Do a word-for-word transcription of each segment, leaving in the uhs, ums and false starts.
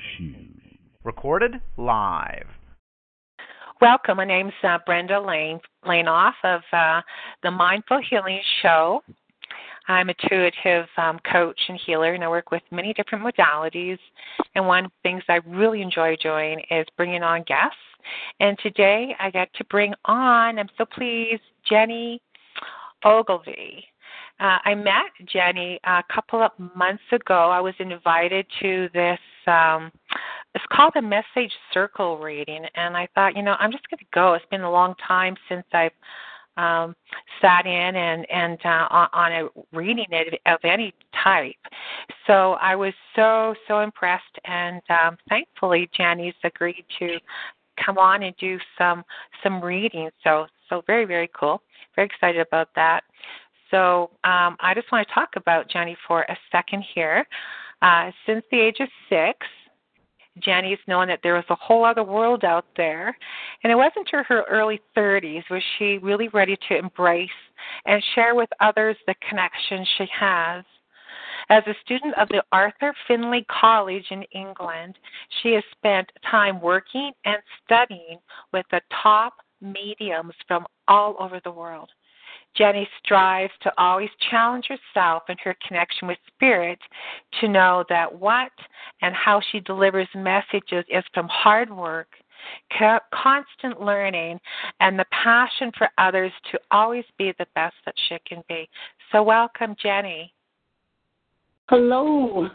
Recorded live. Welcome. My name's uh, Brenda Lane, Laneoff of uh, the Mindful Healing Show. I'm a intuitive um, coach and healer, and I work with many different modalities. And one of the things I really enjoy doing is bringing on guests. And today I get to bring on, I'm so pleased, Jenny Ogilvie. Uh, I met Jenny a couple of months ago. I was invited to this, um, it's called a Message Circle reading, and I thought, you know, I'm just going to go. It's been a long time since I've um, sat in and, and uh, on, on a reading of any type. So I was so, so impressed, and um, thankfully Jenny's agreed to come on and do some some reading. So, so very, very cool. Very excited about that. So um, I just want to talk about Jenny for a second here. Uh, since the age of six, Jenny's known that there was a whole other world out there, and it wasn't until her early thirties was she really ready to embrace and share with others the connection she has. As a student of the Arthur Findlay College in England, she has spent time working and studying with the top mediums from all over the world. Jenny strives to always challenge herself in her connection with spirit to know that what and how she delivers messages is from hard work, constant learning, and the passion for others to always be the best that she can be. So welcome, Jenny. Hello.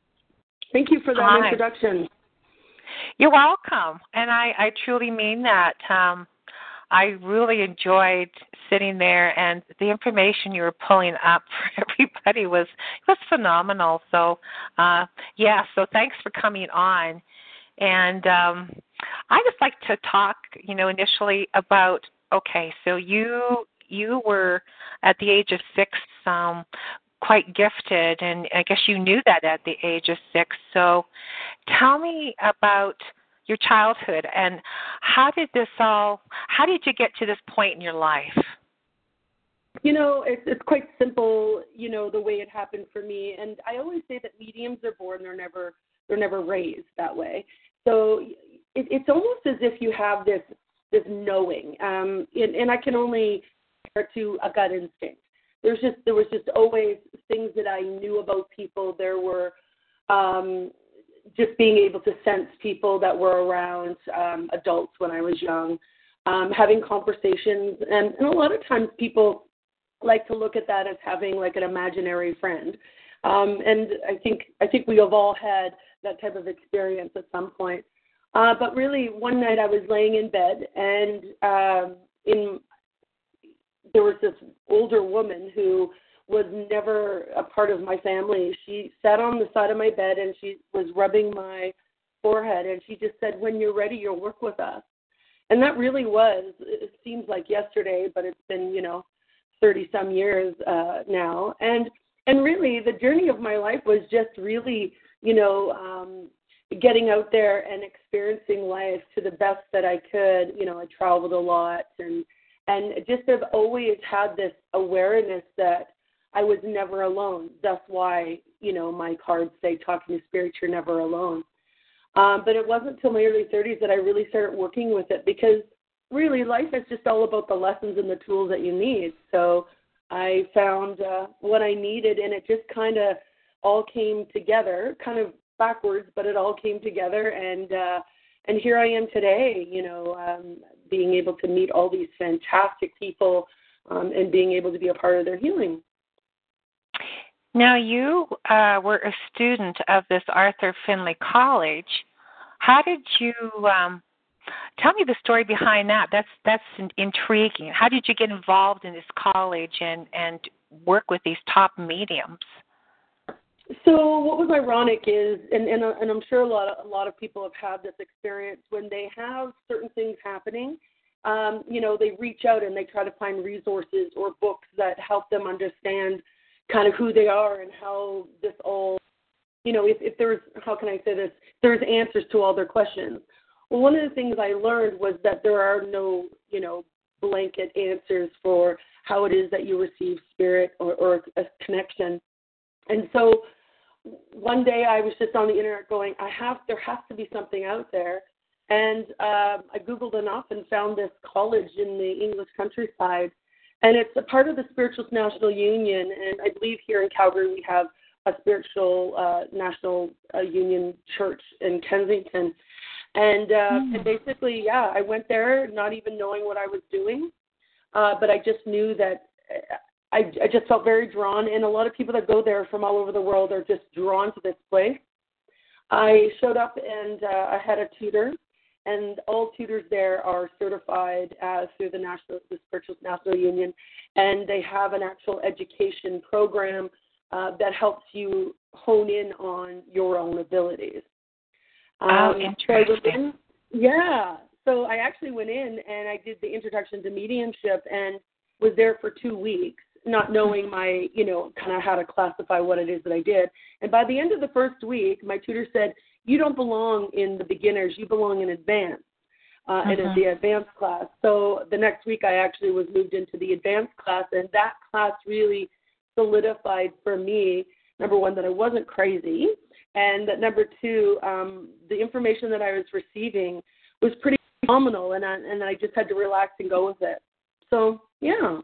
Thank you for that Hi. introduction. You're welcome, and I, I truly mean that. Um, I really enjoyed sitting there, and the information you were pulling up for everybody was was phenomenal. So, uh, yeah, so thanks for coming on. And um, I just like to talk, you know, initially about, okay, so you you were at the age of six um, quite gifted, and I guess you knew that at the age of six. So tell me about your childhood, and how did this all, how did you get to this point in your life? You know, it's, it's quite simple, you know, the way it happened for me. And I always say that mediums are born, they're never, they're never raised that way. So it, it's almost as if you have this, this knowing, um, and, and I can only compare to a gut instinct. There's just, there was just always things that I knew about people. There were, um, just being able to sense people that were around um, adults when I was young, um, having conversations. And, and a lot of times people like to look at that as having like an imaginary friend. Um, and I think I think we have all had that type of experience at some point. Uh, but really, one night I was laying in bed, and um, in there was this older woman who was never a part of my family. She sat on the side of my bed, and she was rubbing my forehead, and she just said, "When you're ready, you'll work with us." And that really was, it seems like yesterday, but it's been, you know, thirty-some years uh, now. And and really, the journey of my life was just really, you know, um, getting out there and experiencing life to the best that I could. You know, I traveled a lot, and, and just have always had this awareness that I was never alone. That's why, you know, my cards say, talking to spirit, you're never alone. Um, but it wasn't until my early thirties that I really started working with it, because really life is just all about the lessons and the tools that you need. So I found uh, what I needed, and it just kind of all came together, kind of backwards, but it all came together. And uh, and here I am today, you know, um, being able to meet all these fantastic people um, and being able to be a part of their healing. Now, you uh, were a student of this Arthur Findlay College. How did you, um, tell me the story behind that. That's that's intriguing. How did you get involved in this college and, and work with these top mediums? So what was ironic is, and, and, and I'm sure a lot of, a lot of people have had this experience, when they have certain things happening, um, you know, they reach out and they try to find resources or books that help them understand kind of who they are and how this all, you know, if, if there's, how can I say this, there's answers to all their questions. Well, one of the things I learned was that there are no, you know, blanket answers for how it is that you receive spirit or, or a connection. And so one day I was just on the internet going, I have, there has to be something out there. And um, I Googled enough and found this college in the English countryside. And it's a part of the Spiritualist National Union. And I believe here in Calgary we have a Spiritual uh, National uh, Union church in Kensington. And, uh, mm. and basically, yeah, I went there not even knowing what I was doing. Uh, but I just knew that I, I just felt very drawn. And a lot of people that go there from all over the world are just drawn to this place. I showed up and uh, I had a tutor. And all tutors there are certified uh, through the National, the Spiritualist National Union, and they have an actual education program uh, that helps you hone in on your own abilities. Um, oh, interesting. So in, yeah. So I actually went in and I did the introduction to mediumship and was there for two weeks, not knowing my, you know, kind of how to classify what it is that I did. And by the end of the first week, my tutor said, you don't belong in the beginners, you belong in advanced, uh, uh-huh. in the advanced class. So the next week I actually was moved into the advanced class, and that class really solidified for me, number one, that I wasn't crazy, and that number two, um, the information that I was receiving was pretty phenomenal, and I, and I just had to relax and go with it. So, yeah.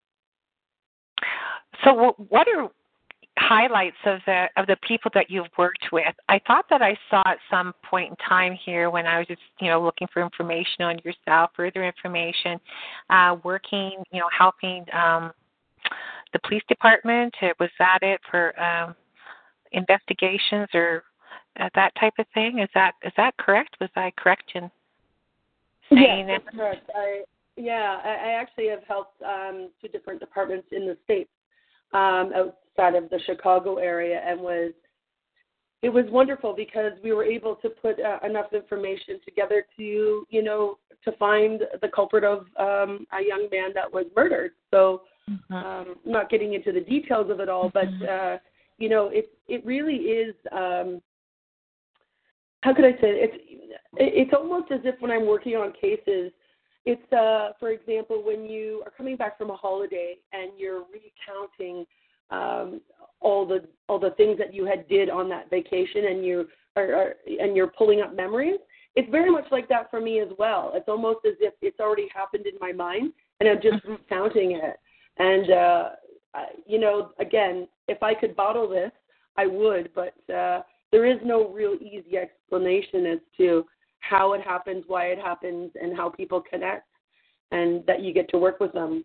So what are highlights of the of the people that you've worked with? I thought that I saw at some point in time here when I was just, you know, looking for information on yourself, further information, uh, working, you know, helping um, the police department. Was that it for um, investigations or uh, that type of thing? Is that is that correct? Was I correct in saying yes, that? That's correct. I, yeah, I, I actually have helped um, two different departments in the States. Um, outside of the Chicago area, and was it was wonderful because we were able to put uh, enough information together to, you know, to find the culprit of um, a young man that was murdered. So, mm-hmm. um, not getting into the details of it all, but uh, you know, it it really is. Um, how could I say it? It's it's almost as if when I'm working on cases. It's, uh, for example, when you are coming back from a holiday and you're recounting um, all the all the things that you had did on that vacation, and you are, are and you're pulling up memories. It's very much like that for me as well. It's almost as if it's already happened in my mind, and I'm just recounting it. And uh, you know, again, if I could bottle this, I would. But uh, there is no real easy explanation as to how it happens, why it happens, and how people connect, and that you get to work with them.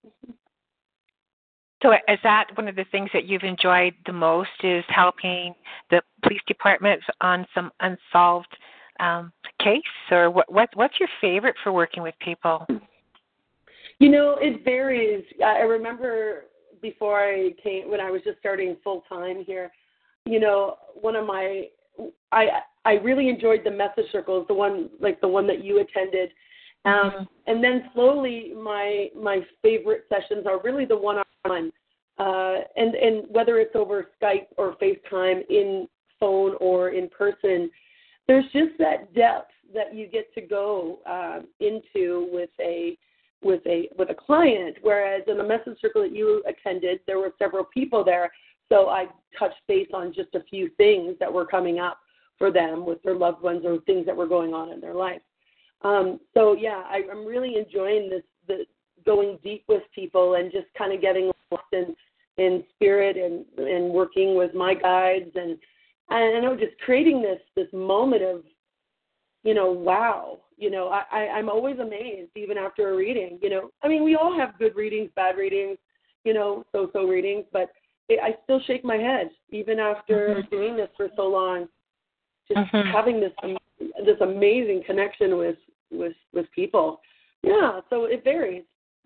So is that one of the things that you've enjoyed the most, is helping the police departments on some unsolved um, case? Or what, what, what's your favorite for working with people? You know, it varies. I remember before I came, when I was just starting full-time here, you know, one of my, I I really enjoyed the message circles, the one like the one that you attended, um, mm-hmm. and then slowly my my favorite sessions are really the one-on-one, uh, and and whether it's over Skype or FaceTime, in phone or in person, there's just that depth that you get to go uh, into with a with a with a client. Whereas in the message circle that you attended, there were several people there, so I touched base on just a few things that were coming up for them with their loved ones or things that were going on in their life. Um, so yeah, I, I'm really enjoying this, the going deep with people and just kind of getting lost in, in spirit and, and working with my guides and I know just creating this this moment of, you know, wow. You know, I, I, I'm always amazed even after a reading. You know, I mean, we all have good readings, bad readings, you know, so-so readings, but it, I still shake my head even after mm-hmm. doing this for so long. Just mm-hmm. having this this amazing connection with, with with people. Yeah, so it varies.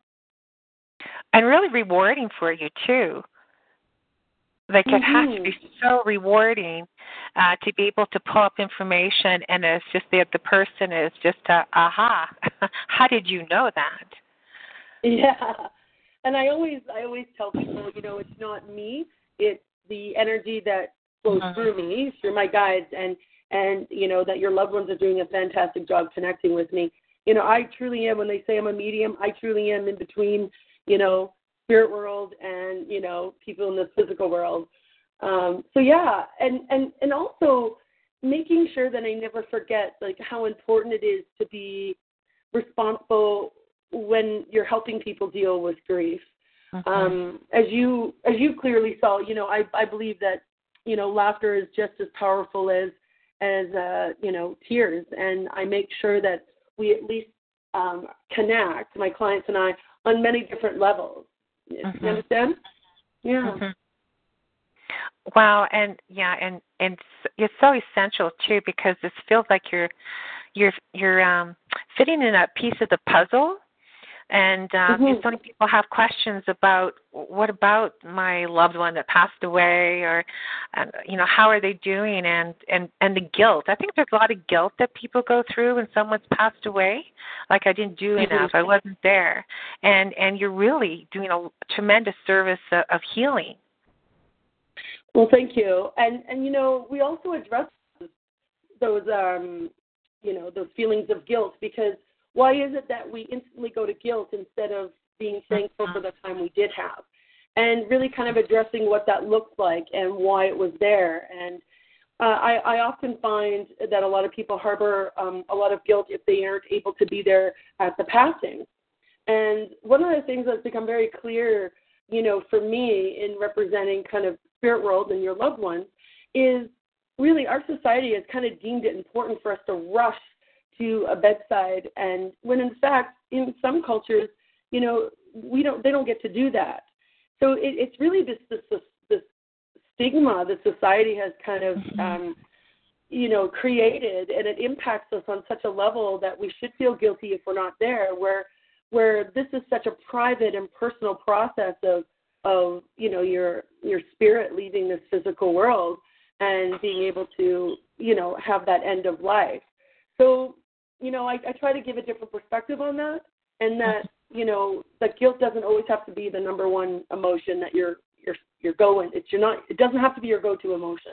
And really rewarding for you, too. Like, mm-hmm. it has to be so rewarding uh, to be able to pull up information, and it's just that the person is just, a, aha, how did you know that? Yeah, and I always I always tell people, you know, it's not me, it's the energy that flows mm-hmm. through me, through my guides, and and, you know, that your loved ones are doing a fantastic job connecting with me. You know, I truly am, when they say I'm a medium, I truly am in between, you know, spirit world and, you know, people in the physical world. Um, so yeah, and, and, and also making sure that I never forget like how important it is to be responsible when you're helping people deal with grief. Mm-hmm. Um, as you as you clearly saw, you know, I, I believe that, you know, laughter is just as powerful as as uh, you know, tears, and I make sure that we at least um, connect, my clients and I, on many different levels. Mm-hmm. You understand? Yeah. Mm-hmm. Wow, and yeah, and and it's so essential too, because it feels like you're you're you're um, fitting in a piece of the puzzle. And um, mm-hmm. so many people have questions about what about my loved one that passed away, or uh, you know, how are they doing, and, and, and the guilt. I think there's a lot of guilt that people go through when someone's passed away, like I didn't do mm-hmm. enough, I wasn't there, and and you're really doing a tremendous service of, of healing. Well, thank you, and and you know, we also address those um, you know, those feelings of guilt, because why is it that we instantly go to guilt instead of being thankful for the time we did have? And really kind of addressing what that looks like and why it was there. And uh, I, I often find that a lot of people harbor um, a lot of guilt if they aren't able to be there at the passing. And one of the things that's become very clear, you know, for me in representing kind of spirit world and your loved ones is really our society has kind of deemed it important for us to rush to a bedside, and when in fact in some cultures, you know, we don't they don't get to do that. So it, it's really this, this this this stigma that society has kind of um, you know, created, and it impacts us on such a level that we should feel guilty if we're not there. Where where this is such a private and personal process of of you know, your your spirit leaving this physical world and being able to, you know, have that end of life. So, you know, I, I try to give a different perspective on that, and that, you know, that guilt doesn't always have to be the number one emotion that you're you're you're going. It's you're not. It doesn't have to be your go-to emotion.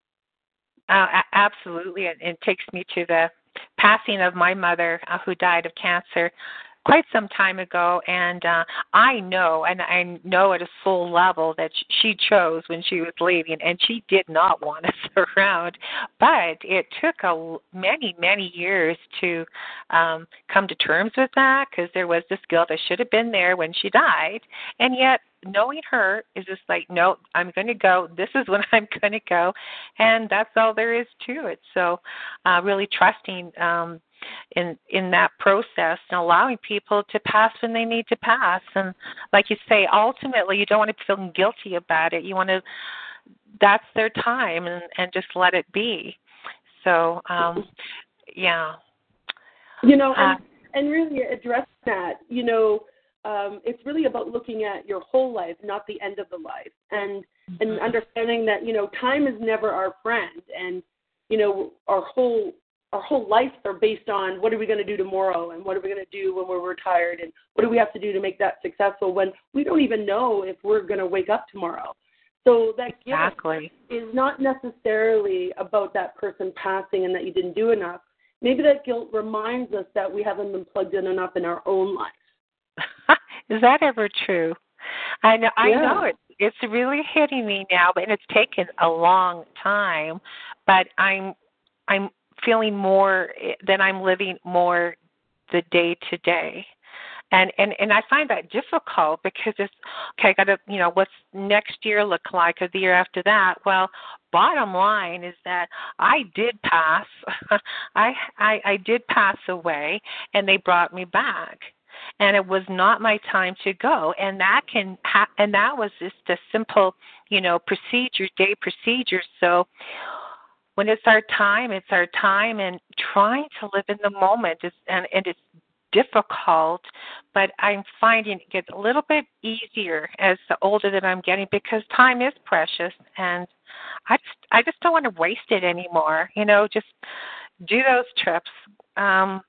Uh, absolutely, it, it takes me to the passing of my mother, uh, who died of cancer quite some time ago, and uh, I know, and I know at a soul level that she chose when she was leaving, and she did not want us around. But it took a many, many years to um, come to terms with that, because there was this guilt. I should have been there when she died, and yet knowing her is just like, no, I'm going to go. This is when I'm going to go, and that's all there is to it. So, uh, really trusting. Um, in in that process and allowing people to pass when they need to pass. And like you say, ultimately you don't want to feel guilty about it. You want to, that's their time, and, and just let it be. So, um, yeah. You know, and, uh, and really address that, you know, um, it's really about looking at your whole life, not the end of the life. And, mm-hmm. and understanding that, you know, time is never our friend. And, you know, our whole Our whole lives are based on what are we going to do tomorrow, and what are we going to do when we're retired, and what do we have to do to make that successful when we don't even know if we're going to wake up tomorrow. So that exactly. guilt is not necessarily about that person passing and that you didn't do enough. Maybe that guilt reminds us that we haven't been plugged in enough in our own life. Is that ever true? I know. I yeah. know it. It's really hitting me now, but it's taken a long time. But I'm, I'm. feeling more than I'm living more the day to day. And, and and I find that difficult, because it's, okay, I got to, you know, what's next year look like, or the year after that? Well, bottom line is that I did pass. I, I I did pass away, and they brought me back. And it was not my time to go. And that can ha- and that was just a simple, you know, procedure, day procedure. So when it's our time, it's our time, and trying to live in the moment is, and, and it's difficult, but I'm finding it gets a little bit easier as the older that I'm getting, because time is precious, and I just I just don't want to waste it anymore. You know, just do those trips, um,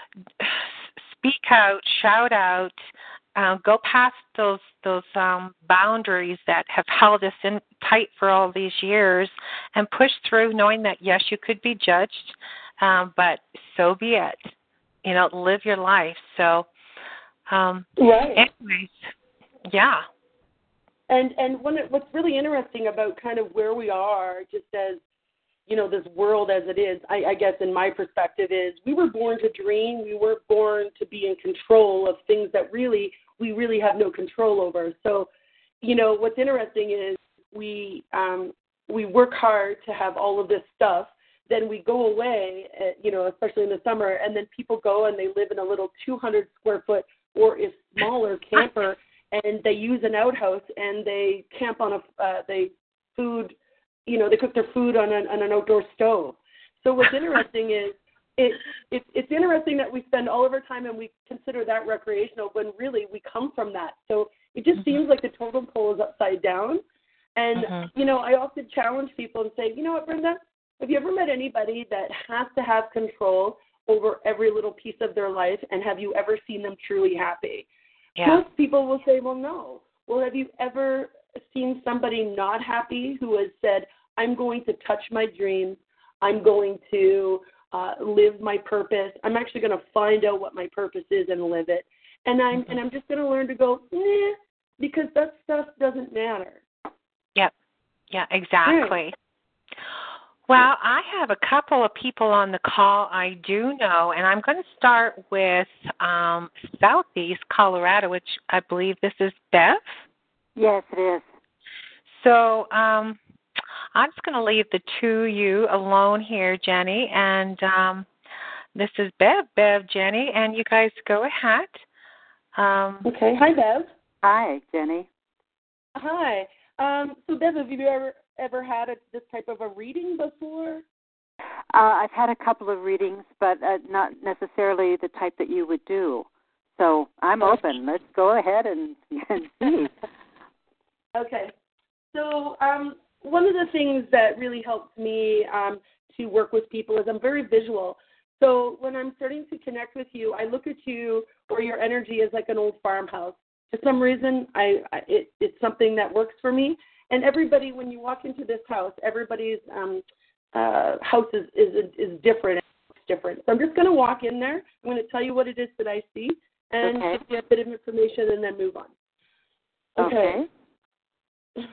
speak out, shout out. Uh, go past those those um, boundaries that have held us in tight for all these years, and push through, knowing that yes, you could be judged, um, but so be it. You know, live your life. So, um, right. anyways, yeah. And and one, what's really interesting about kind of where we are, just as, you know, this world as it is, I, I guess in my perspective is we were born to dream. We were born to be in control of things that really, we really have no control over. So, you know, what's interesting is we um, we work hard to have all of this stuff. Then we go away, uh, you know, especially in the summer, and then people go and they live in a little two hundred square foot or if smaller camper, and they use an outhouse and they camp on a, uh, they food, you know, they cook their food on an, on an outdoor stove. So what's interesting is it, it, it's interesting that we spend all of our time and we consider that recreational when really we come from that. So it just mm-hmm. seems like the totem pole is upside down. And, mm-hmm. you know, I often challenge people and say, you know what, Brenda, have you ever met anybody that has to have control over every little piece of their life, and have you ever seen them truly happy? Yeah. Most people will say, well, no. Well, have you ever seen somebody not happy who has said, I'm going to touch my dreams, I'm going to uh, live my purpose, I'm actually going to find out what my purpose is and live it, and I'm mm-hmm. and I'm just going to learn to go, nah, because that stuff doesn't matter. Yep. Yeah, exactly. Yeah. Well, I have a couple of people on the call I do know, and I'm going to start with um, Southeast Colorado, which I believe this is Bev. Yes, it is. So um, I'm just going to leave the two of you alone here, Jenny, and um, this is Bev, Bev, Jenny, and you guys go ahead. Um, okay. Hi, Bev. Hi, Jenny. Hi. Um, so, Bev, have you ever ever had a, this type of a reading before? Uh, I've had a couple of readings, but uh, not necessarily the type that you would do. So I'm open. Let's go ahead and, and see. Okay. So um, one of the things that really helps me um, to work with people is I'm very visual. So when I'm starting to connect with you, I look at you or your energy is like an old farmhouse. For some reason, I, I it, it's something that works for me. And everybody, when you walk into this house, everybody's um, uh, house is, is is different. It's different. So I'm just going to walk in there. I'm going to tell you what it is that I see and okay. give you a bit of information and then move on. Okay. Okay.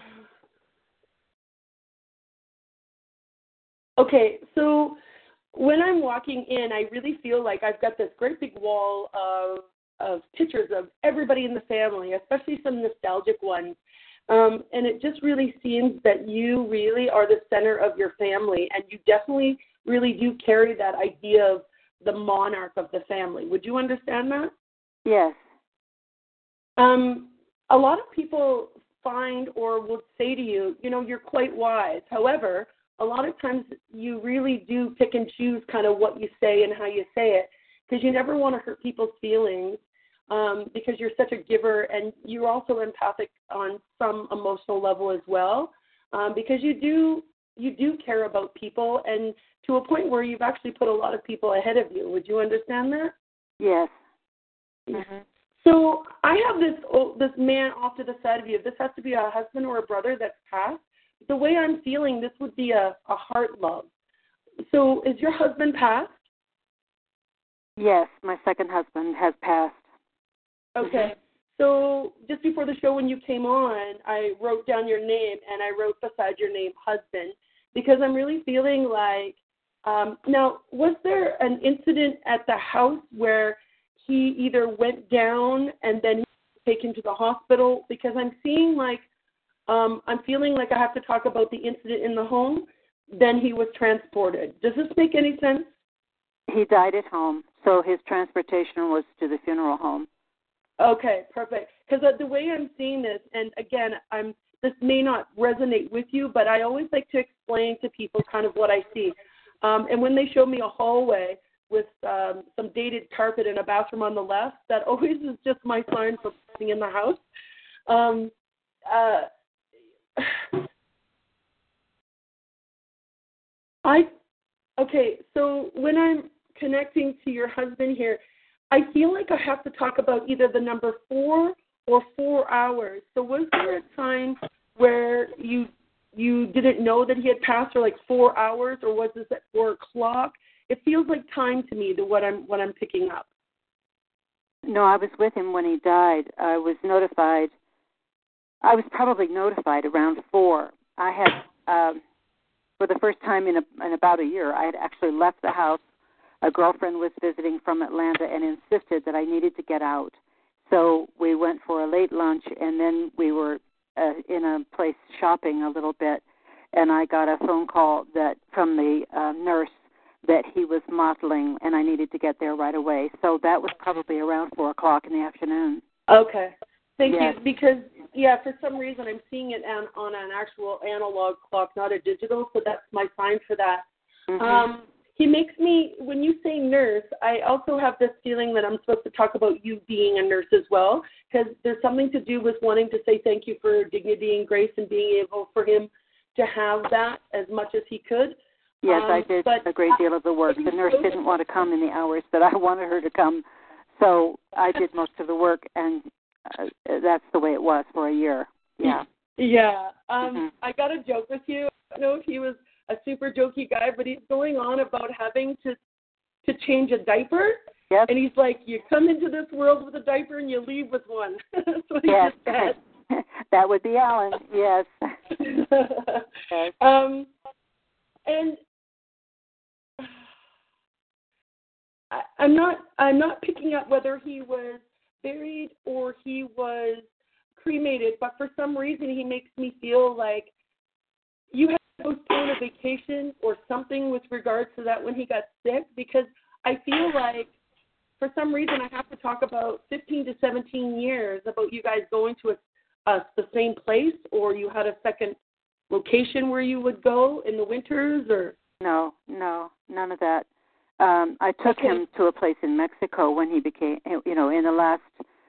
Okay, so when I'm walking in, I really feel like I've got this great big wall of of pictures of everybody in the family, especially some nostalgic ones. Um, and it just really seems that you really are the center of your family, and you definitely really do carry that idea of the monarch of the family. Would you understand that? Yes. Um, a lot of people find or will say to you, you know, you're quite wise. However, a lot of times you really do pick and choose kind of what you say and how you say it, because you never want to hurt people's feelings. Um, because you're such a giver, and you're also empathic on some emotional level as well, um, because you do you do care about people, and to a point where you've actually put a lot of people ahead of you. Would you understand that? Yes. Mm-hmm. So I have this oh, this man off to the side of you. This has to be a husband or a brother that's passed. The way I'm feeling, this would be a, a heart love. So is your husband passed? Yes, my second husband has passed. Okay, so just before the show when you came on, I wrote down your name, and I wrote beside your name husband, because I'm really feeling like, um, now, was there an incident at the house where he either went down and then he was taken to the hospital? Because I'm seeing like, um, I'm feeling like I have to talk about the incident in the home, then he was transported. Does this make any sense? He died at home, so his transportation was to the funeral home. Okay, perfect. Because the way I'm seeing this, and again, I'm this may not resonate with you, but I always like to explain to people kind of what I see. Um, and when they show me a hallway with um, some dated carpet and a bathroom on the left, that always is just my sign for being in the house. Um, uh, I okay. So when I'm connecting to your husband here, I feel like I have to talk about either the number four or four hours. So was there a time where you you didn't know that he had passed for like four hours, or was this at four o'clock? It feels like time to me, to what I'm what I'm picking up. No, I was with him when he died. I was notified I was probably notified around four. I had, um, for the first time in, a, in about a year, I had actually left the house. A girlfriend was visiting from Atlanta and insisted that I needed to get out. So we went for a late lunch, and then we were uh, in a place shopping a little bit, and I got a phone call that from the uh, nurse that he was mottling, and I needed to get there right away. So that was probably around four o'clock in the afternoon. Okay. Thank yes. you. Because, yeah, for some reason I'm seeing it on, on an actual analog clock, not a digital, so that's my sign for that. Mm-hmm. Um, he makes me, when you say nurse, I also have this feeling that I'm supposed to talk about you being a nurse as well, because there's something to do with wanting to say thank you for dignity and grace and being able for him to have that as much as he could. Yes, um, I did a great deal of the work. The nurse didn't want to come in the hours that I wanted her to come, so I did most of the work, and uh, that's the way it was for a year. Yeah. Yeah. Um, mm-hmm. I got a joke with you. I don't know if he was a super jokey guy, but he's going on about having to to change a diaper. Yes. And he's like, you come into this world with a diaper and you leave with one. That's what he yes. just said. That would be Alan, yes. yes. Um, and I, I'm not I'm not picking up whether he was buried or he was cremated, but for some reason he makes me feel like you had to postpone a vacation or something with regards to that when he got sick, because I feel like for some reason I have to talk about fifteen to seventeen years about you guys going to a, a, the same place, or you had a second location where you would go in the winters, or no, no, none of that. Um, I took okay. him to a place in Mexico when he became, you know, in the last,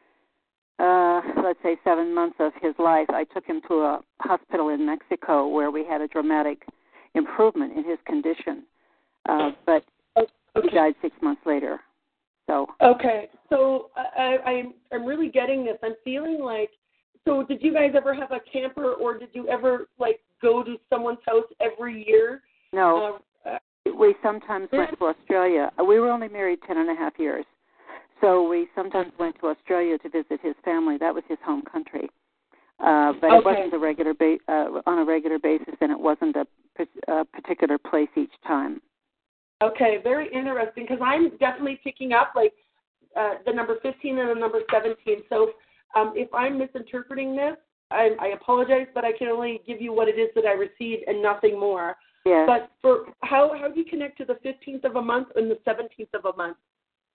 uh, let's say, seven months of his life. I took him to a hospital in Mexico where we had a dramatic improvement in his condition, uh, but okay. he died six months later. So okay, so I, I'm I'm really getting this. I'm feeling like. So did you guys ever have a camper, or did you ever like go to someone's house every year? No. Uh, We sometimes went to Australia. We were only married ten and a half years. So we sometimes went to Australia to visit his family. That was his home country. Uh, but okay. it wasn't a regular ba- uh, on a regular basis, and it wasn't a, a particular place each time. Okay, very interesting, because I'm definitely picking up like uh, the number fifteen and the number seventeen. So um, if I'm misinterpreting this, I, I apologize, but I can only give you what it is that I received and nothing more. Yes. But for how how do you connect to the fifteenth of a month and the seventeenth of a month?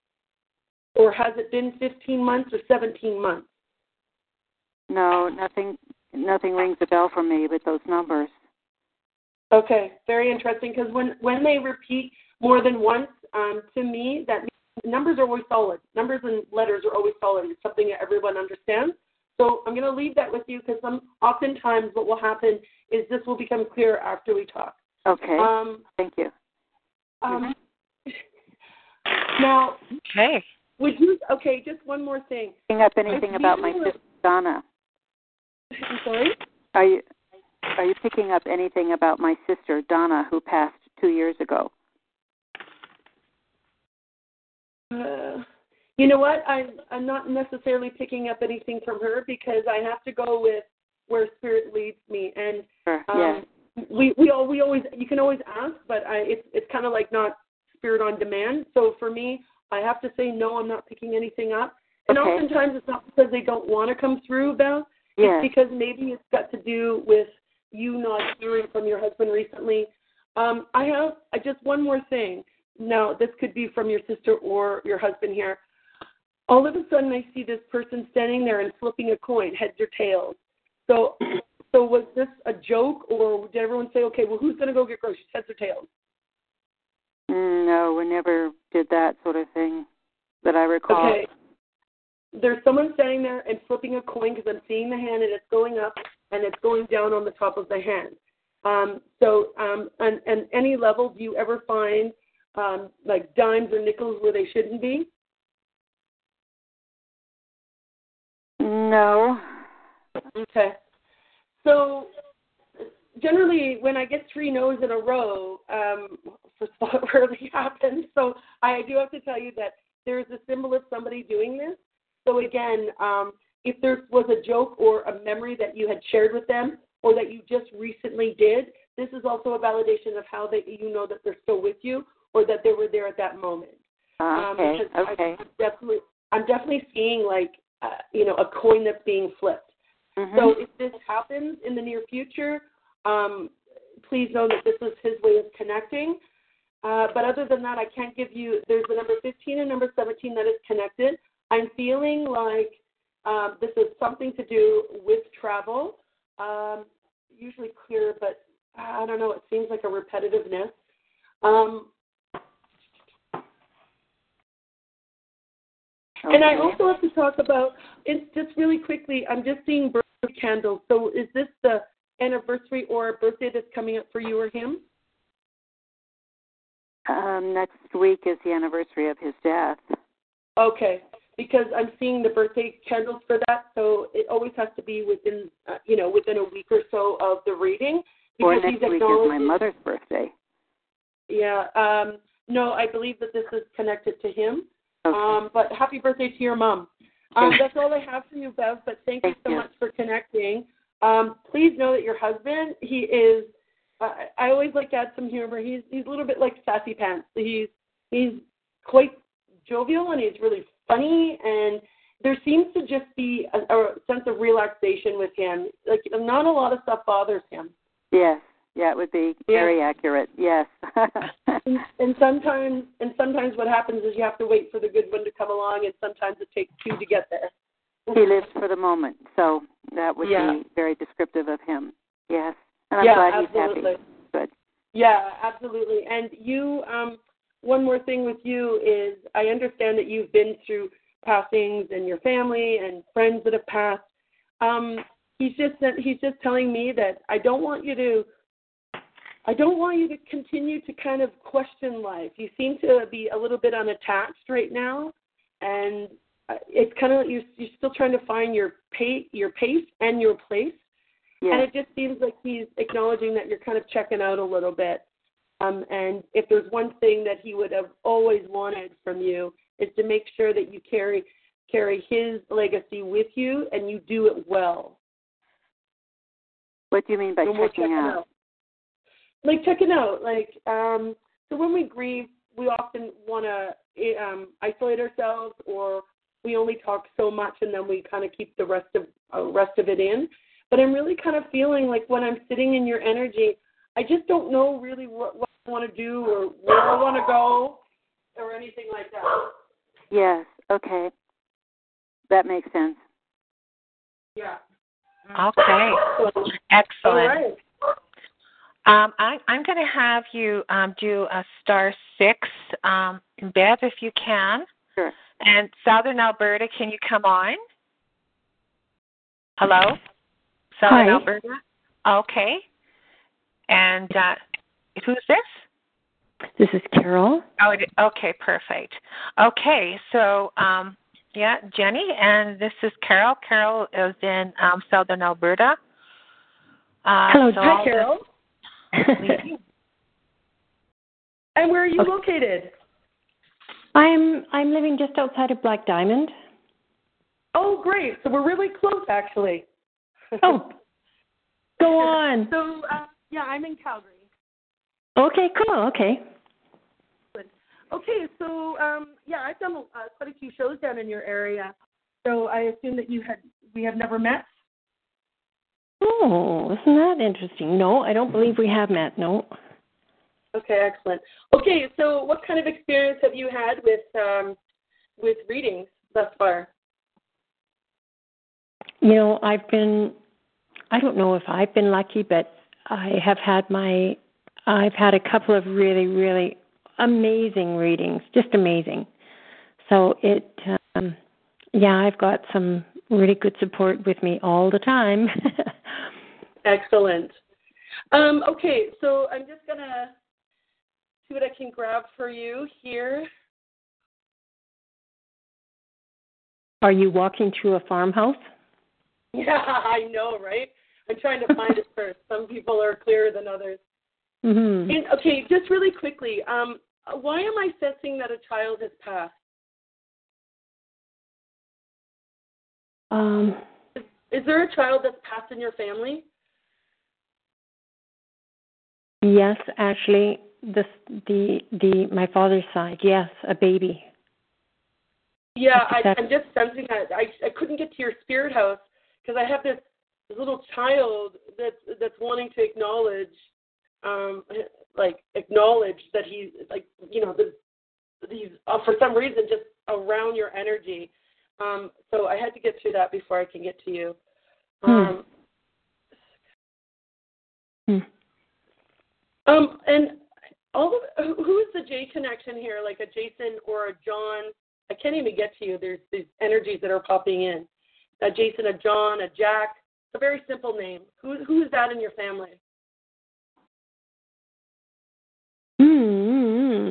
Or has it been fifteen months or seventeen months? No, nothing nothing rings a bell for me with those numbers. Okay, very interesting, because when, when they repeat more than once, um, to me, that means numbers are always solid. Numbers and letters are always solid. It's something that everyone understands. So I'm going to leave that with you, because oftentimes what will happen is this will become clear after we talk. Okay. Um, Thank you. Um, now, okay. Would you? Okay, just one more thing. Picking up anything about my sister Donna? I'm sorry. Are you are you picking up anything about my sister Donna, who passed two years ago? Uh, you know what? I'm I'm not necessarily picking up anything from her, because I have to go with where spirit leads me, and Sure. um, Yeah. we we all we always you can always ask, but I, it's it's kind of like not spirit on demand. So for me, I have to say no. I'm not picking anything up, and okay. oftentimes it's not because they don't want to come through, Belle. Yeah. It's because maybe it's got to do with you not hearing from your husband recently. Um, I have I just one more thing. Now, this could be from your sister or your husband here. All of a sudden, I see this person standing there and flipping a coin, heads or tails. So, so was this a joke, or did everyone say, okay, well, who's going to go get groceries, heads or tails? No, we never did that sort of thing that I recall. Okay. There's someone standing there and flipping a coin, because I'm seeing the hand and it's going up and it's going down on the top of the hand. Um, so, um, and, and any level, do you ever find um, like dimes or nickels where they shouldn't be? No. Okay. So generally, when I get three no's in a row, um, first of all, it rarely happens. So I do have to tell you that there's a symbol of somebody doing this. So again, um, if there was a joke or a memory that you had shared with them or that you just recently did, this is also a validation of how they, you know that they're still with you or that they were there at that moment. Uh, okay, um, okay. I, I'm definitely, I'm definitely seeing like, uh, you know, a coin that's being flipped. Mm-hmm. So if this happens in the near future, um, please know that this is his way of connecting. Uh, but other than that, I can't give you, there's the number fifteen and number seventeen that is connected. I'm feeling like um, this is something to do with travel. Um, usually clear, but I don't know, it seems like a repetitiveness. Um, Okay. And I also have to talk about, it's just really quickly, I'm just seeing birthday candles. So is this the anniversary or birthday that's coming up for you or him? Um, next week is the anniversary of his death. Okay, because I'm seeing the birthday candles for that, so it always has to be within, uh, you know, within a week or so of the reading. Or Because next he's week is my mother's birthday. Yeah, um, no, I believe that this is connected to him. Okay. Um, but happy birthday to your mom. Um, that's all I have for you, Bev, but thank, thank you so you. much for connecting. Um, please know that your husband, he is, uh, I always like to add some humor. He's he's a little bit like Sassy Pants. He's, he's quite jovial and he's really funny, and there seems to just be a, a sense of relaxation with him. Like, not a lot of stuff bothers him. Yes. Yeah, it would be very yeah. accurate. Yes. and, and sometimes, and sometimes what happens is you have to wait for the good one to come along, and sometimes it takes two to get there. He lives for the moment, so that would yeah. be very descriptive of him. Yes, and I'm yeah, glad absolutely. he's happy. Good. Yeah, absolutely. And you, um, one more thing with you is I understand that you've been through passings and your family and friends that have passed. Um, he's just he's just telling me that I don't want you to. I don't want you to continue to kind of question life. You seem to be a little bit unattached right now, and it's kind of you're, you're still trying to find your pace, your pace and your place. Yes. And it just seems like he's acknowledging that you're kind of checking out a little bit. Um, and if there's one thing that he would have always wanted from you is to make sure that you carry carry his legacy with you and you do it well. What do you mean by and checking we'll check out? out? Like checking out, like, um, so when we grieve, we often want to um, isolate ourselves, or we only talk so much and then we kind of keep the rest of uh, rest of it in. But I'm really kind of feeling like when I'm sitting in your energy, I just don't know really what, what I want to do or where I want to go or anything like that. Yes, okay. That makes sense. Yeah. Okay. Excellent. All right. Um, I, I'm going to have you um, do a star six, um, Bev, if you can. Sure. And Southern Alberta, can you come on? Hello? Southern Hi. Alberta? Okay. And uh, who's this? This is Carol. Oh, it, okay, perfect. Okay, so, um, yeah, Jenny, and this is Carol. Carol is in um, Southern Alberta. Uh, Hello, so hi, Carol. And where are you okay. located? I'm I'm living just outside of Black Diamond. Oh, great. So we're really close, actually. Oh, go on. So, uh, yeah, I'm in Calgary. Okay, cool. Okay. Okay, so, um, yeah, I've done uh, quite a few shows down in your area. So I assume that you had we have never met? Oh, isn't that interesting? No, I don't believe we have met. No. Okay, excellent. Okay, so what kind of experience have you had with um, with readings thus far? You know, I've been, I don't know if I've been lucky, but I have had my, I've had a couple of really, really amazing readings, just amazing. So it, um, yeah, I've got some really good support with me all the time. Excellent. Um, okay, so I'm just going to see what I can grab for you here. Are you walking through a farmhouse? Yeah, I know, right? I'm trying to find it first. Some people are clearer than others. Mm-hmm. And, okay, just really quickly, um, why am I sensing that a child has passed? Um, Is, is there a child that's passed in your family? yes, actually, the the the my father's side. Yes, a baby. Yeah, I, That's- I'm just sensing that. I I couldn't get to your spirit house because I have this, this little child that's that's wanting to acknowledge, um, like acknowledge that he's like you know the these uh, for some reason just around your energy. Um, so I had to get through that before I can get to you. Um, hmm. um and all of, who is the J connection here? Like a Jason or a John? I can't even get to you. There's these energies that are popping in. A Jason, a John, a Jack. It's a very simple name. Who who is that in your family? Hmm.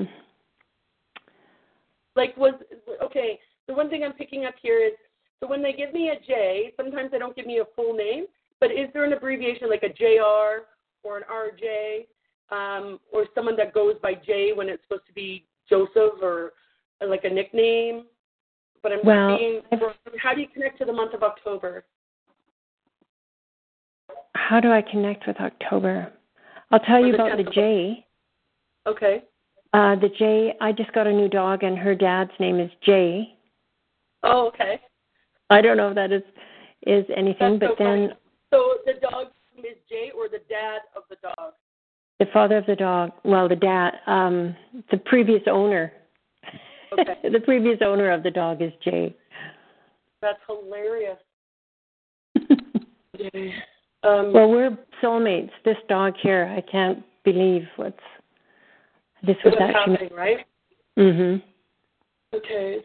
Like was okay. The one thing I'm picking up here is so when they give me a J, sometimes they don't give me a full name. But is there an abbreviation like a J R or an R J, um, or someone that goes by J when it's supposed to be Joseph or like a nickname? But I'm Well, seeing, how do you connect to the month of October? How do I connect with October? I'll tell Or you the about the tenth of- J. Okay. Uh, the J, I just got a new dog, and her dad's name is Jay. Oh, okay. I don't know if that is is anything, That's but so then funny. So the dog's name is Jay or the dad of the dog? the father of the dog, well, the dad, um, the previous owner, Okay. the previous owner of the dog is Jay. That's hilarious. Jay. Um, Well, we're soulmates. This dog here, I can't believe what's this was what's actually. happening, right? Mhm. Okay.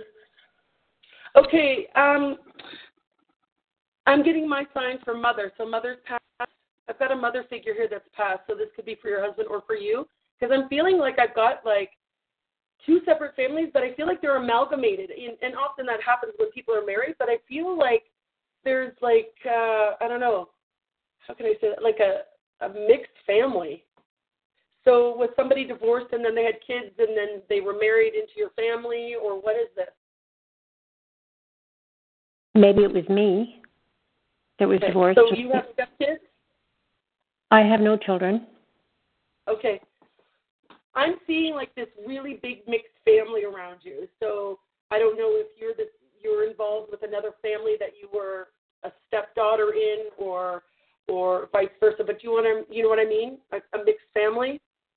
Okay. Um, I'm getting my sign for mother. So mother's passed. I've got a mother figure here that's passed. So this could be for your husband or for you. Because I'm feeling like I've got like two separate families, but I feel like they're amalgamated. And, and often that happens when people are married. But I feel like there's like, uh, I don't know, how can I say that? Like a, a mixed family. So was somebody divorced and then they had kids and then they were married into your family, or what is this? Maybe it was me that was Okay. divorced. So you have kids? I have no children. Okay. I'm seeing like this really big mixed family around you. So I don't know if you're the, you're involved with another family that you were a stepdaughter in, or or vice versa. But you want to, you know what I mean? A, a mixed family.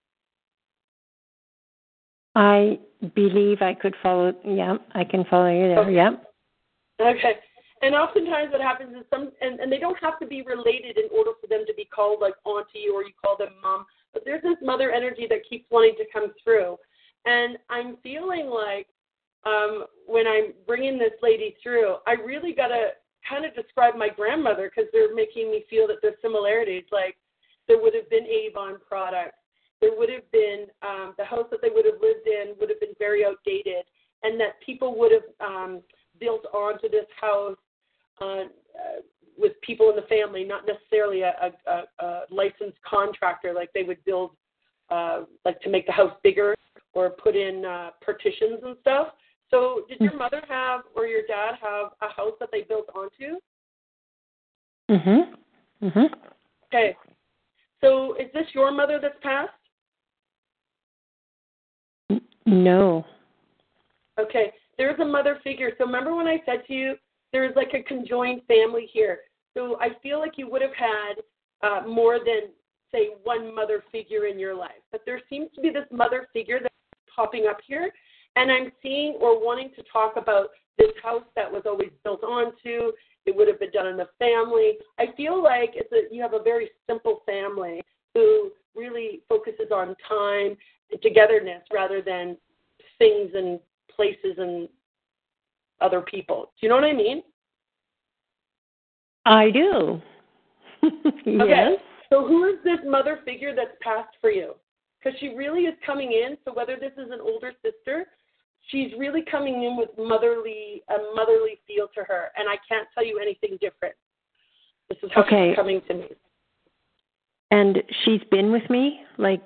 I believe I could follow. Yeah, I can follow you there. Okay. Yeah. Okay. And oftentimes what happens is some, and, and they don't have to be related in order for them to be called like auntie or you call them mom, but there's this mother energy that keeps wanting to come through. And I'm feeling like um, when I'm bringing this lady through, I really got to kind of describe my grandmother because they're making me feel that there's similarities. Like there would have been Avon products. There would have been, um, the house that they would have lived in would have been very outdated, and that people would have um, built onto this house Uh, uh, with people in the family, not necessarily a, a, a licensed contractor, like they would build, uh, like to make the house bigger or put in uh, partitions and stuff. So did your mother have or your dad have a house that they built onto? Mhm. Mhm. Okay. So is this your mother that's passed? No. Okay. There's a mother figure. So remember when I said to you, there's like a conjoined family here. So I feel like you would have had uh, more than, say, one mother figure in your life. But there seems to be this mother figure that's popping up here. And I'm seeing or wanting to talk about this house that was always built onto. It would have been done in the family. I feel like it's a, you have a very simple family who really focuses on time and togetherness rather than things and places and other people. Do you know what I mean? I do. Yes. Okay. So who is this mother figure that's passed for you? Because she really is coming in. So whether this is an older sister, she's really coming in with motherly, a motherly feel to her. And I can't tell you anything different. This is how Okay. she's coming to me. And she's been with me, like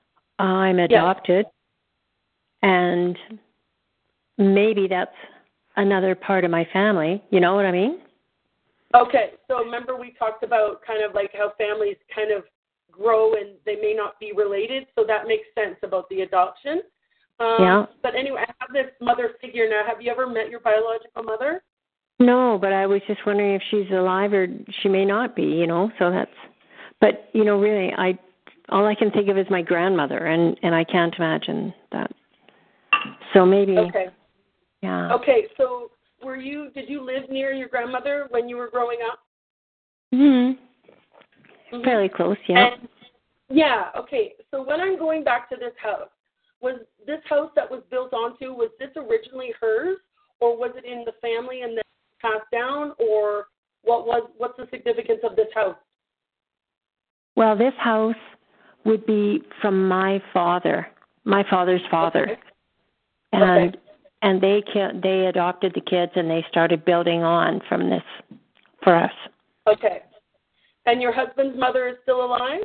I'm adopted, yes. and maybe that's another part of my family. You know what I mean? Okay, so remember we talked about kind of like how families kind of grow and they may not be related, so that makes sense about the adoption. Um, yeah. But anyway, I have this mother figure now. Have you ever met your biological mother? No, but I was just wondering if she's alive or she may not be, you know, so that's, but, you know, really, I, all I can think of is my grandmother, and, and I can't imagine that. So maybe, okay. yeah. Okay, so were you, did you live near your grandmother when you were growing up? Mm-hmm. Mm-hmm. Fairly close, yeah. And, yeah, okay, so when I'm going back to this house, was this house that was built onto, was this originally hers, or was it in the family and then passed down, or what was what's the significance of this house? Well, this house would be from my father, my father's father, Okay. and okay. and they they adopted the kids and they started building on from this for us. Okay. And your husband's mother is still alive?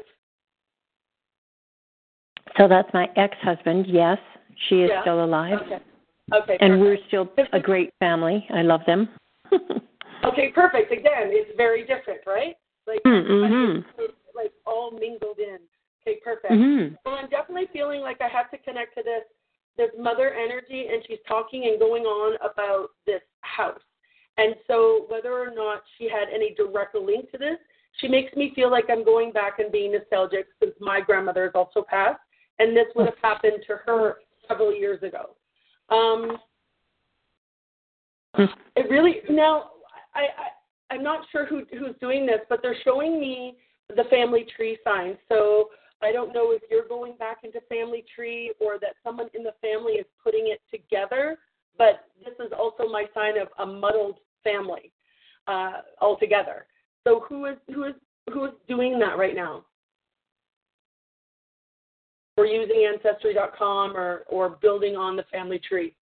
So that's my ex-husband. Yes, she is yeah. still alive. Okay. Okay. And perfect. we're still a great family. I love them. Okay, perfect. Again, it's very different, right? Like, mm-hmm. it's, like all mingled in. Okay, perfect. Mm-hmm. Well, I'm definitely feeling like I have to connect to this this mother energy, and she's talking and going on about this house. And so whether or not she had any direct link to this, she makes me feel like I'm going back and being nostalgic since my grandmother has also passed, and this would have happened to her several years ago. Um, it really now I, I I'm not sure who who's doing this, but they're showing me the family tree sign. So I don't know if you're going back into family tree or that someone in the family is putting it together. But this is also my sign of a muddled family uh, altogether. So who is who is who is doing that right now? Or using Ancestry dot com or or building on the family tree?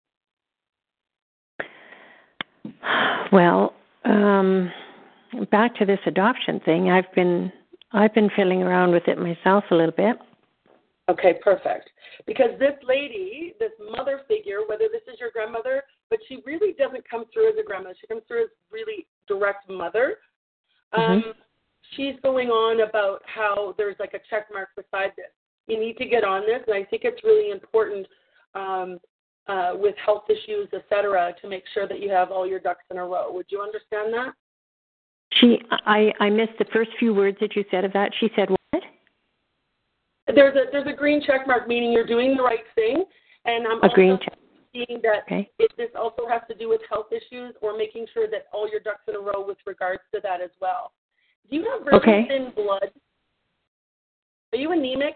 Well, um, back to this adoption thing. I've been I've been fiddling around with it myself a little bit. Okay, perfect. Because this lady, this mother figure, whether this is your grandmother, but she really doesn't come through as a grandmother. She comes through as really direct mother. Um, Mm-hmm. She's going on about how there's like a check mark beside this. You need to get on this, and I think it's really important um, uh, with health issues, et cetera, to make sure that you have all your ducks in a row. Would you understand that? She, I, I missed the first few words that you said of that. She said what? There's a there's a green check mark, meaning you're doing the right thing, and I'm A also green check. seeing that Okay. it, this also has to do with health issues or making sure that all your ducks in a row with regards to that as well. Do you have really Okay. thin blood? Are you anemic?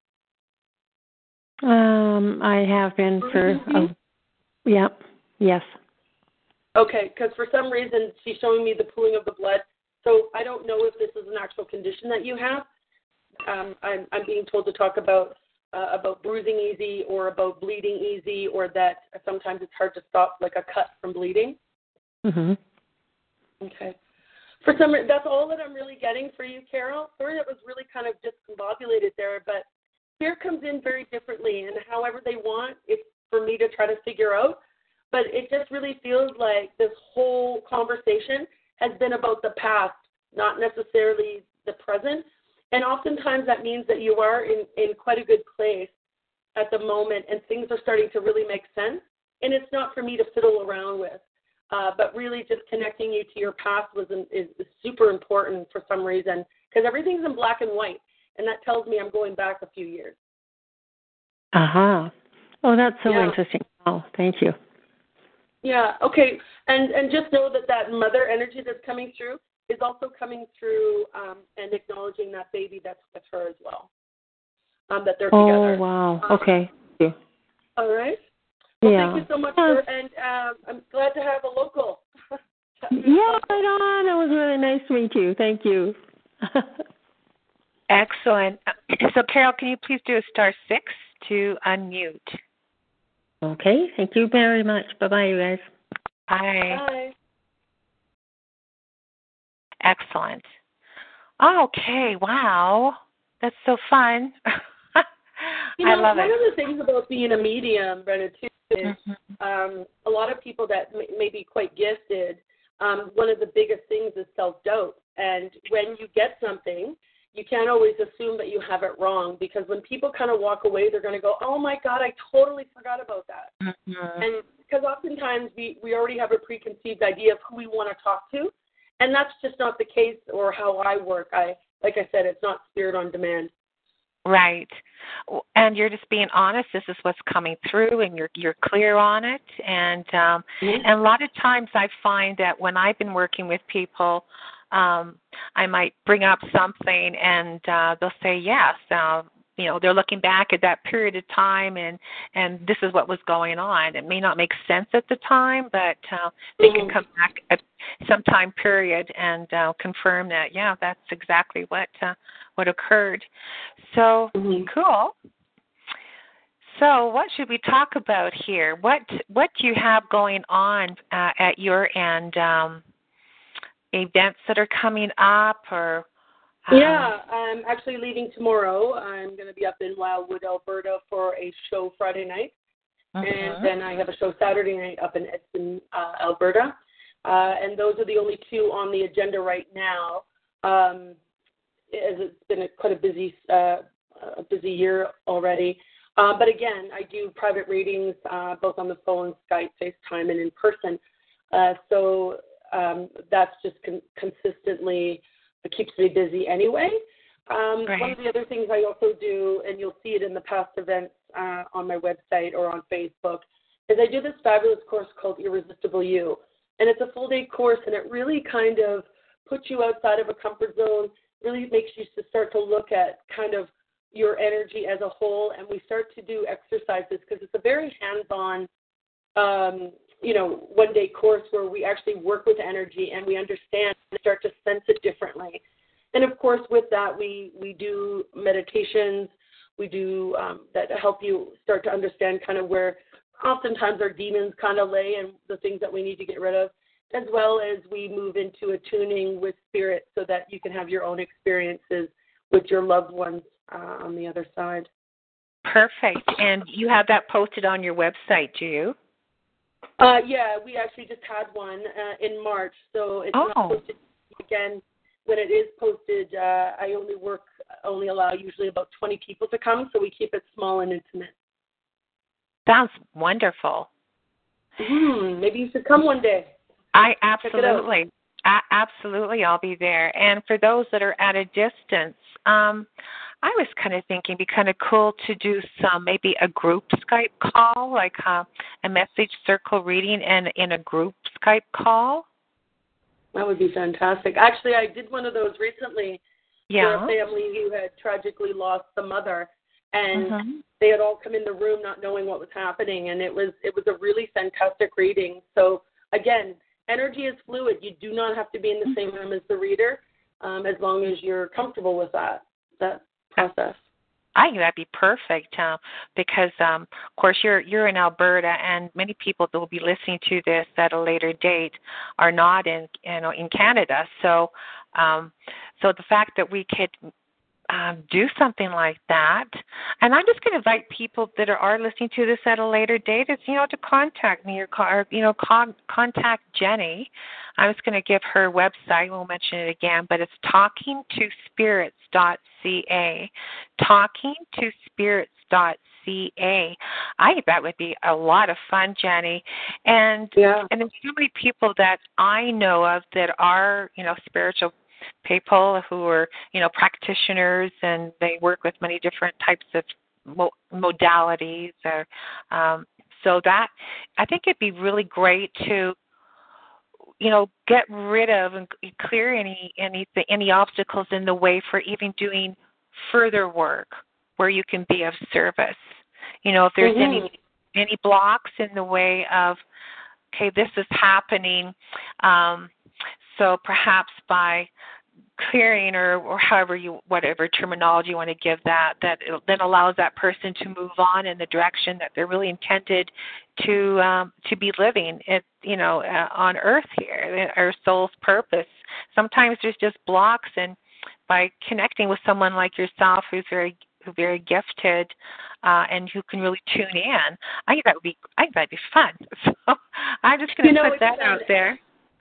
Um, I have been for, oh, yeah, yes. Okay, because for some reason she's showing me the pooling of the blood. So I don't know if this is an actual condition that you have. Um, I'm, I'm being told to talk about uh, about bruising easy or about bleeding easy, or that sometimes it's hard to stop like a cut from bleeding. Mm-hmm. Okay. For some reason, that's all that I'm really getting for you, Carol. Sorry that was really kind of discombobulated there, but fear comes in very differently, and however they want, it's for me to try to figure out. But it just really feels like this whole conversation has been about the past, not necessarily the present. And oftentimes that means that you are in, in quite a good place at the moment, and things are starting to really make sense. And it's not for me to fiddle around with, uh, but really just connecting you to your past was an, is, is super important for some reason, because everything's in black and white, and that tells me I'm going back a few years. Uh-huh. Oh, that's so Yeah. interesting. Oh, thank you. Yeah, okay, and and just know that that mother energy that's coming through is also coming through um, and acknowledging that baby that's with her as well, um, that they're Oh, together. wow. Um, Okay. Thank you. All right. Well, Yeah. thank you so much, Yeah. for, and um, I'm glad to have a local. Yeah, right on. It was really nice to meet you. Thank you. Excellent. So, Carol, can you please do a star six to unmute? Okay. Thank you very much. Bye-bye, you guys. Bye. Bye. Excellent. Okay, wow. That's so fun. You know, I love one it. of the things about being a medium, Brenda, too, is Mm-hmm. um, a lot of people that may, may be quite gifted, um, one of the biggest things is self-doubt. And when you get something, you can't always assume that you have it wrong, because when people kind of walk away, they're going to go, oh, my God, I totally forgot about that. Mm-hmm. And because oftentimes we, we already have a preconceived idea of who we want to talk to, and that's just not the case or how I work. I Like I said, it's not spirit on demand. Right. And you're just being honest. This is what's coming through, and you're you're clear on it. And um, Mm-hmm. and a lot of times I find that when I've been working with people, um, I might bring up something, and uh, they'll say yes. Uh, you know, they're looking back at that period of time, and, and this is what was going on. It may not make sense at the time, but uh, they Mm-hmm. can come back at some time period and uh, confirm that, yeah, that's exactly what uh, what occurred. So, Mm-hmm. cool. So what should we talk about here? What what do you have going on uh, at your end? Um, events that are coming up, or um, Yeah, I'm actually leaving tomorrow. I'm going to be up in Wildwood, Alberta for a show Friday night. uh-huh. And then I have a show Saturday night up in Edson, uh, Alberta. Uh, and those are the only two on the agenda right now, um, as it's been a, quite a busy, uh, a busy year already. Uh, but again, I do private readings, uh, both on the phone, Skype, FaceTime, and in person. Uh, so um, that's just con- consistently it keeps me busy anyway. Um, Right. One of the other things I also do, and you'll see it in the past events uh, on my website or on Facebook, is I do this fabulous course called Irresistible You. And it's a full-day course, and it really kind of puts you outside of a comfort zone, really makes you to start to look at kind of your energy as a whole. And we start to do exercises because it's a very hands-on, um, you know, one-day course where we actually work with energy and we understand and start to sense it differently. And, of course, with that, we, we do meditations. We do um, that help you start to understand kind of where oftentimes our demons kind of lay and the things that we need to get rid of, as well as we move into attuning with spirit so that you can have your own experiences with your loved ones uh, on the other side. Perfect. And you have that posted on your website, do you? Uh, yeah, we actually just had one uh, in March, so it's Oh. not posted again. When it is posted, uh, I only work, only allow usually about twenty people to come, so we keep it small and intimate. Sounds wonderful. Hmm, maybe you should come one day. I Check it out. absolutely, a- absolutely, I'll be there. And for those that are at a distance, um, I was kind of thinking it'd be kind of cool to do some, maybe a group Skype call, like uh, a message circle reading and in a group Skype call. That would be fantastic. Actually, I did one of those recently Yeah. for a family who had tragically lost the mother, and Mm-hmm. they had all come in the room not knowing what was happening, and it was it was a really fantastic reading. So again, energy is fluid. You do not have to be in the same room as the reader, um, as long as you're comfortable with that that process. I think that'd be perfect uh, because, um, of course, you're you're in Alberta, and many people that will be listening to this at a later date are not in you know in Canada. So, um, so the fact that we could um, do something like that, and I'm just going to invite people that are, are listening to this at a later date, is you know to contact me or, or you know con- contact Jenny. I'm just going to give her website. We'll mention it again, but it's talking to spirits dot c a. talking to spirits dot c a. I think that would be a lot of fun, Jenny. And Yeah. and there's so many people that I know of that are, you know, spiritual people who are, you know, practitioners, and they work with many different types of mo- modalities. Or um, so that I think it'd be really great to, you know, get rid of and clear any any any obstacles in the way for even doing further work where you can be of service. You know, if there's Mm-hmm. any any blocks in the way of, okay, this is happening, um, so perhaps by clearing or, or however you, whatever terminology you want to give that, that it then allows that person to move on in the direction that they're really intended to um, to be living, it, you know, uh, on Earth here, our soul's purpose. Sometimes there's just blocks, and by connecting with someone like yourself who's very very gifted uh, and who can really tune in, I think that would be I think that'd be fun. So I'm just going to you know, put that out there.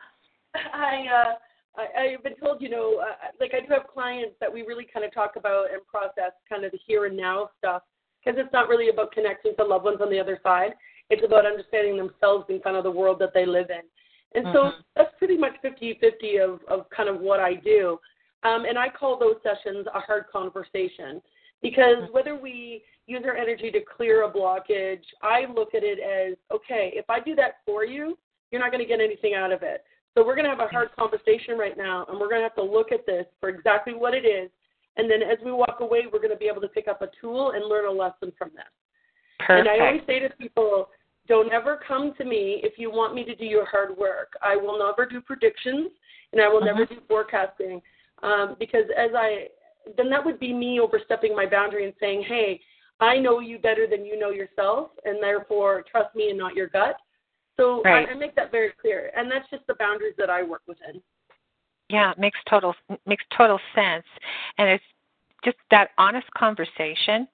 I uh, I, I've been told, you know, uh, like I do have clients that we really kind of talk about and process kind of the here and now stuff, because it's not really about connecting to loved ones on the other side. It's about understanding themselves and kind of the world that they live in. And so mm-hmm. that's pretty much fifty-fifty of, of kind of what I do. Um, and I call those sessions a hard conversation, because whether we use our energy to clear a blockage, I look at it as, okay, if I do that for you, you're not going to get anything out of it. So we're going to have a hard conversation right now, and we're going to have to look at this for exactly what it is. And then as we walk away, we're going to be able to pick up a tool and learn a lesson from this. Perfect. And I always say to people, don't ever come to me if you want me to do your hard work. I will never do predictions, and I will uh-huh. never do forecasting, um, because as I, then that would be me overstepping my boundary and saying, hey, I know you better than you know yourself, and therefore trust me and not your gut. So right. I, I make that very clear, and that's just the boundaries that I work within. Yeah, it makes total makes total sense, and it's just that honest conversation,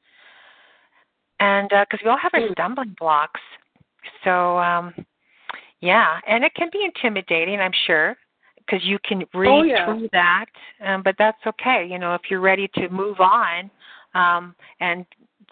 and because uh, we all have our stumbling blocks, so um, yeah, and it can be intimidating, I'm sure, because you can read oh, yeah. through that, um, but that's okay. You know, if you're ready to move on um, and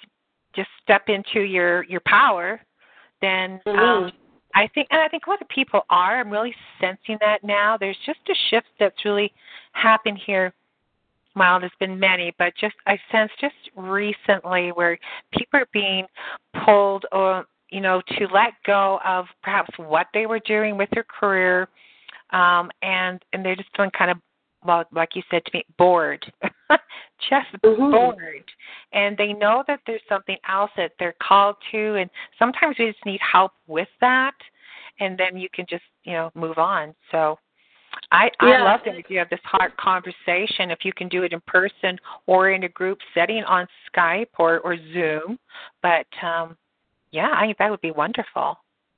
just step into your your power, then. Mm-hmm. Um, I think, and I think a lot of people are. I'm really sensing that now. There's just a shift that's really happened here. Well, there's been many, but just I sense just recently where people are being pulled, or you know, to let go of perhaps what they were doing with their career, um, and and they're just feeling kind of, well, like you said to me, bored, just mm-hmm. bored. And they know that there's something else that they're called to, and sometimes we just need help with that, and then you can just, you know, move on. So I, yeah. I love the idea of this hard conversation, if you can do it in person or in a group setting on Skype or, or Zoom. But, um, yeah, I think that would be wonderful.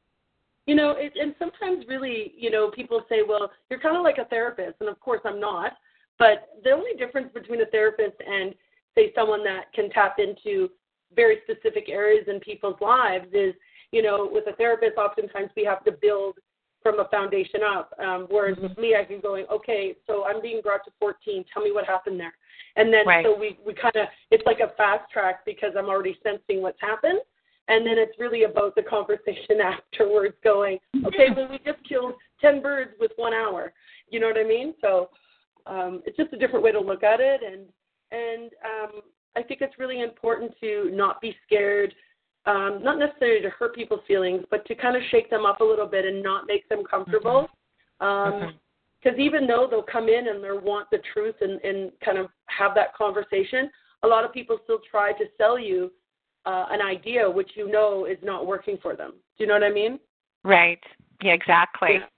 You know, it, and sometimes really, you know, people say, well, you're kind of like a therapist, and of course I'm not. But the only difference between a therapist and, say, someone that can tap into very specific areas in people's lives is, you know, with a therapist, oftentimes we have to build from a foundation up. Um, whereas mm-hmm. with me, I can go, okay, so I'm being brought to fourteen. Tell me what happened there. And then right. so we, we kind of, it's like a fast track because I'm already sensing what's happened. And then it's really about the conversation afterwards going, okay, well, we just killed ten birds with one hour. You know what I mean? So um, it's just a different way to look at it. And, and um, I think it's really important to not be scared, um, not necessarily to hurt people's feelings, but to kind of shake them up a little bit and not make them comfortable. Because um, mm-hmm. even though they'll come in and they'll want the truth and, and kind of have that conversation, a lot of people still try to sell you Uh, an idea which you know is not working for them. Do you know what I mean? Right. Yeah, exactly. Yeah.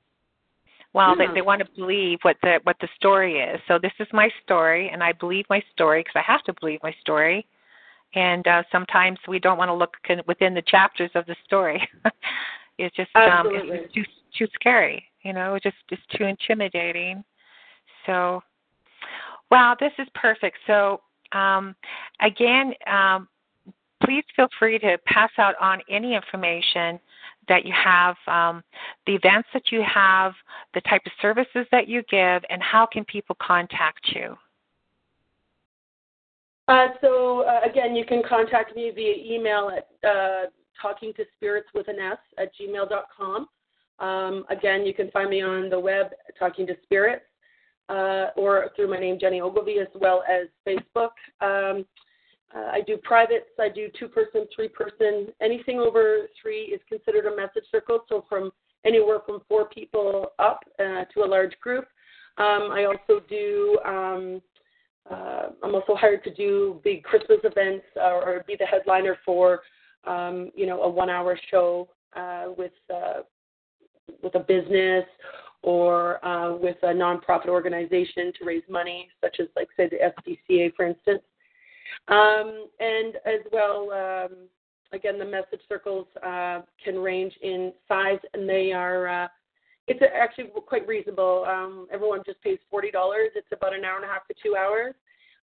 Well, yeah. they, they want to believe what the what the story is. So this is my story, and I believe my story because I have to believe my story. And uh, sometimes we don't want to look within the chapters of the story. It's just um, it's too too scary. You know, it's just just too intimidating. So, wow, this is perfect. So, um, again. Um, Please feel free to pass out on any information that you have, um, the events that you have, the type of services that you give, and how can people contact you? Uh, so, uh, again, you can contact me via email at uh, talking to spirits with an S at gmail dot com. Um, again, you can find me on the web, Talking to Spirits, uh, or through my name, Jenny Ogilvie, as well as Facebook. Um, Uh, I do privates, I do two-person, three-person. Anything over three is considered a message circle, so from anywhere from four people up uh, to a large group. Um, I also do, um, uh, I'm also hired to do big Christmas events or, or be the headliner for, um, you know, a one-hour show uh, with, uh, with a business or uh, with a nonprofit organization to raise money, such as, like, say, the S P C A, for instance. Um, and as well, um, again, the message circles uh, can range in size, and they are, uh, it's actually quite reasonable. Um, everyone just pays forty dollars. It's about an hour and a half to two hours.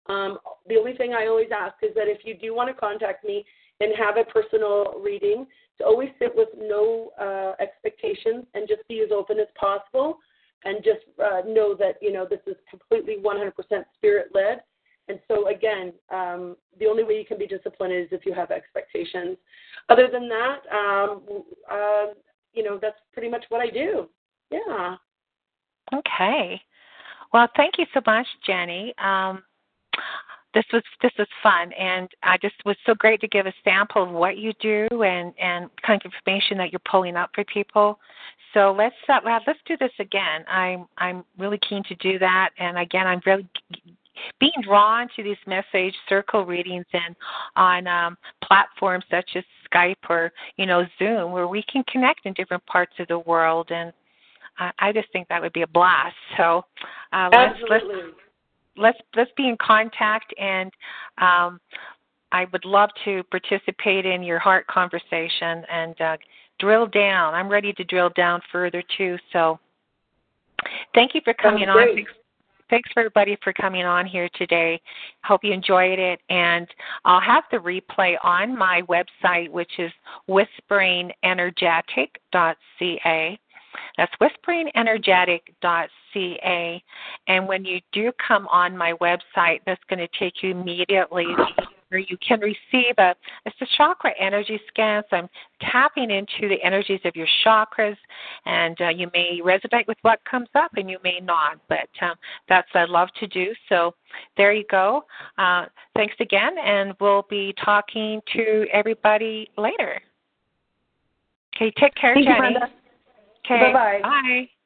Um, the only thing I always ask is that if you do want to contact me and have a personal reading, to always sit with no uh, expectations and just be as open as possible, and just uh, know that, you know, this is completely one hundred percent spirit-led. And so, again, um, the only way you can be disciplined is if you have expectations. Other than that, um, uh, you know, that's pretty much what I do. Yeah. Okay. Well, thank you so much, Jenny. Um, this was this was fun, and I just was so great to give a sample of what you do and, and kind of information that you're pulling up for people. So let's uh, well, let's do this again. I'm I'm really keen to do that, and again, I'm really being drawn to these message circle readings and on um, platforms such as Skype or you know Zoom, where we can connect in different parts of the world, and uh, I just think that would be a blast. So uh, let's let's let's let's be in contact, and um, I would love to participate in your heart conversation and uh, drill down. I'm ready to drill down further too. So thank you for coming on. Thanks, thanks for everybody for coming on here today. Hope you enjoyed it, and I'll have the replay on my website, which is whispering energetic dot c a. That's whispering energetic dot c a. And when you do come on my website, that's going to take you immediately where you can receive a, it's a chakra energy scan. So I'm tapping into the energies of your chakras, and uh, you may resonate with what comes up and you may not, but um, that's what I love to do. So there you go. Uh, thanks again, and we'll be talking to everybody later. Okay, take care, Thank Jenny. You, Brenda. Okay. Bye-bye. Bye.